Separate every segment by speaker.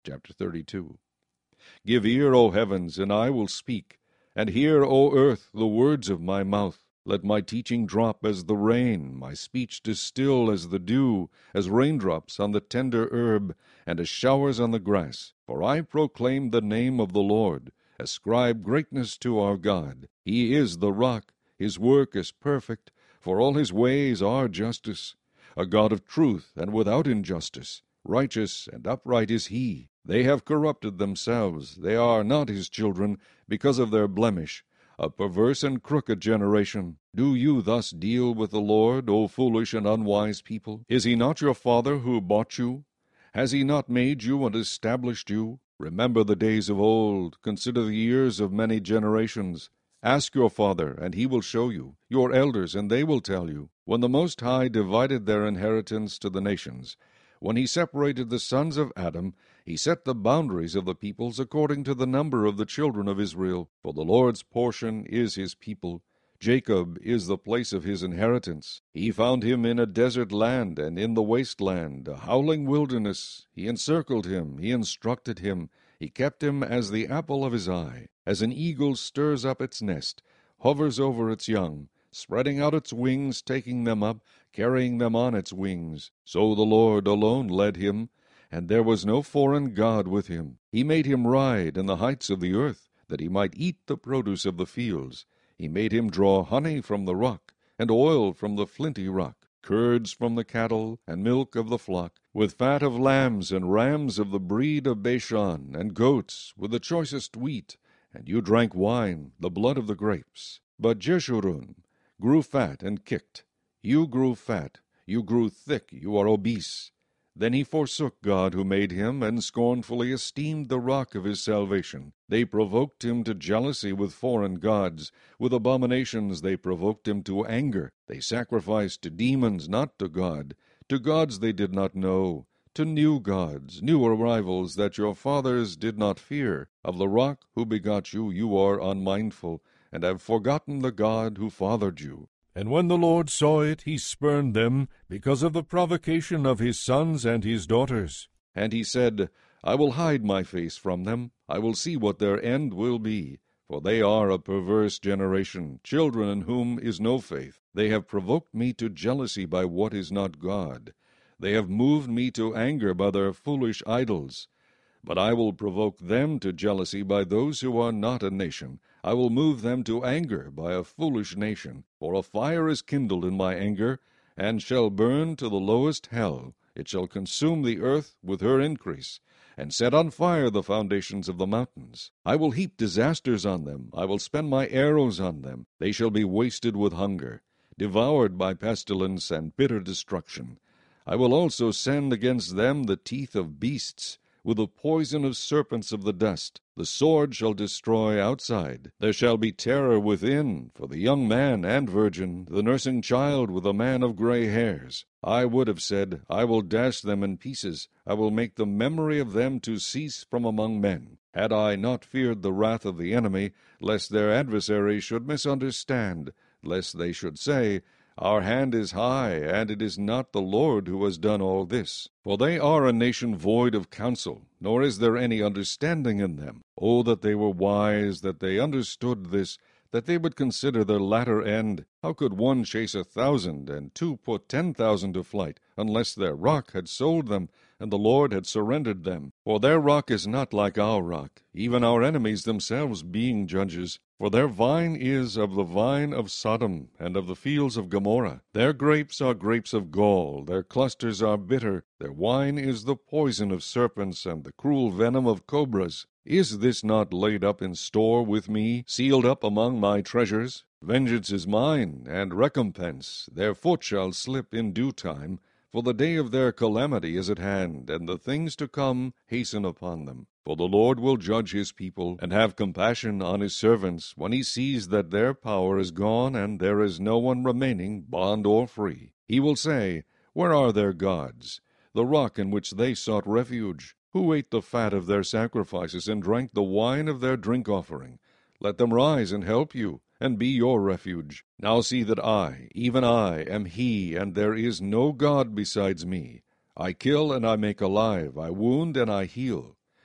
Speaker 1: Chapter 32. Give ear, O heavens, and I will speak, and hear, O earth, the words of my mouth. Let my teaching drop as the rain, my speech distill as the dew, as raindrops on the tender herb, and as showers on the grass. For I proclaim the name of the Lord. Ascribe greatness to our God. He is the rock. His work is perfect, for all his ways are justice. A God of truth and without injustice. Righteous and upright is he. They have corrupted themselves. They are not his children, because of their blemish. A perverse and crooked generation. Do you thus deal with the Lord, O foolish and unwise people? Is he not your father who bought you? Has he not made you and established you? Remember the days of old. Consider the years of many generations. Ask your father, and he will show you, your elders, and they will tell you. When the Most High divided their inheritance to the nations, when he separated the sons of Adam, he set the boundaries of the peoples according to the number of the children of Israel. For the Lord's portion is his people. Jacob is the place of his inheritance. He found him in a desert land and in the waste land, a howling wilderness. He encircled him, he instructed him, he kept him as the apple of his eye. As an eagle stirs up its nest, hovers over its young, spreading out its wings, taking them up, carrying them on its wings. So the Lord alone led him, and there was no foreign god with him. He made him ride in the heights of the earth, that he might eat the produce of the fields. He made him draw honey from the rock, and oil from the flinty rock, curds from the cattle, and milk of the flock, with fat of lambs and rams of the breed of Bashan, and goats, with the choicest wheat. And you drank wine, the blood of the grapes. But Jeshurun grew fat and kicked. You grew fat, you grew thick, you are obese. Then he forsook God who made him, and scornfully esteemed the rock of his salvation. They provoked him to jealousy with foreign gods. With abominations they provoked him to anger. They sacrificed to demons, not to God. To gods they did not know. To new gods, new arrivals that your fathers did not fear. Of the rock who begot you, you are unmindful, and have forgotten the God who fathered you. And when the Lord saw it, he spurned them, because of the provocation of his sons and his daughters. And he said, I will hide my face from them. I will see what their end will be. For they are a perverse generation, children in whom is no faith. They have provoked me to jealousy by what is not God. They have moved me to anger by their foolish idols. But I will provoke them to jealousy by those who are not a nation. I will move them to anger by a foolish nation. For a fire is kindled in my anger, and shall burn to the lowest hell. It shall consume the earth with her increase, and set on fire the foundations of the mountains. I will heap disasters on them. I will spend my arrows on them. They shall be wasted with hunger, devoured by pestilence and bitter destruction. I will also send against them the teeth of beasts, with the poison of serpents of the dust. The sword shall destroy outside. There shall be terror within, for the young man and virgin, the nursing child with a man of gray hairs. I would have said, I will dash them in pieces. I will make the memory of them to cease from among men. Had I not feared the wrath of the enemy, lest their adversaries should misunderstand, lest they should say, Our hand is high, and it is not the Lord who has done all this. For they are a nation void of counsel, nor is there any understanding in them. Oh, that they were wise, that they understood this, that they would consider their latter end. How could one chase 1,000, and two put 10,000 to flight, unless their rock had sold them, and the Lord had surrendered them? For their rock is not like our rock, even our enemies themselves being judges. For their vine is of the vine of Sodom, and of the fields of Gomorrah. Their grapes are grapes of gall, their clusters are bitter, their wine is the poison of serpents, and the cruel venom of cobras. Is this not laid up in store with me, sealed up among my treasures? Vengeance is mine, and recompense. Their foot shall slip in due time, for the day of their calamity is at hand, and the things to come hasten upon them. For the Lord will judge his people, and have compassion on his servants, when he sees that their power is gone, and there is no one remaining, bond or free. He will say, Where are their gods, the rock in which they sought refuge? Who ate the fat of their sacrifices, and drank the wine of their drink offering? Let them rise and help you, and be your refuge. Now see that I, even I, am he, and there is no God besides me. I kill and I make alive, I wound and I heal.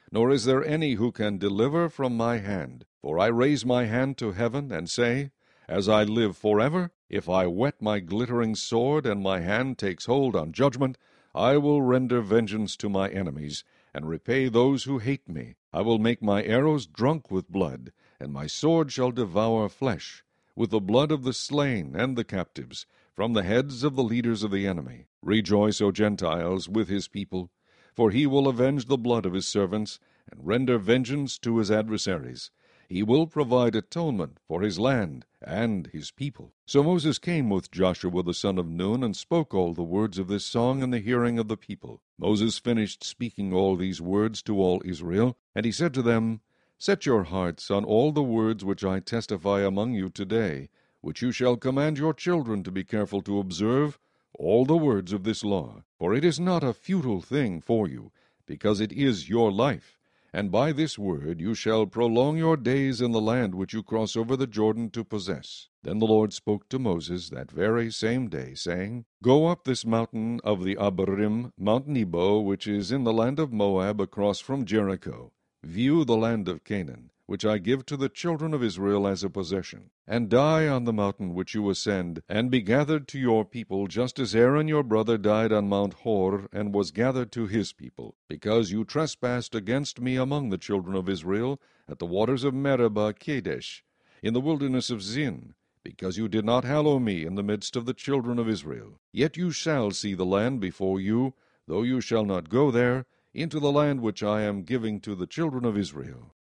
Speaker 1: nor is there any who can deliver from my hand. For I raise my hand to heaven, and say, As I live forever, if I whet my glittering sword, and my hand takes hold on judgment, I will render vengeance to my enemies, and repay those who hate me. I will make my arrows drunk with blood, and my sword shall devour flesh, with the blood of the slain and the captives, from the heads of the leaders of the enemy. Rejoice, O Gentiles, with his people, for he will avenge the blood of his servants, and render vengeance to his adversaries. He will provide atonement for his land and his people. So Moses came with Joshua the son of Nun, and spoke all the words of this song in the hearing of the people. Moses finished speaking all these words to all Israel, and he said to them, Set your hearts on all the words which I testify among you today, which you shall command your children to be careful to observe, all the words of this law. For it is not a futile thing for you, because it is your life. And by this word you shall prolong your days in the land which you cross over the Jordan to possess. Then the Lord spoke to Moses that very same day, saying, Go up this mountain of the Abarim, Mount Nebo, which is in the land of Moab, across from Jericho. View the land of Canaan, which I give to the children of Israel as a possession, and die on the mountain which you ascend, and be gathered to your people, just as Aaron your brother died on Mount Hor, and was gathered to his people, because you trespassed against me among the children of Israel, at the waters of Meribah Kadesh, in the wilderness of Zin, because you did not hallow me in the midst of the children of Israel. Yet you shall see the land before you, though you shall not go there, into the land which I am giving to the children of Israel.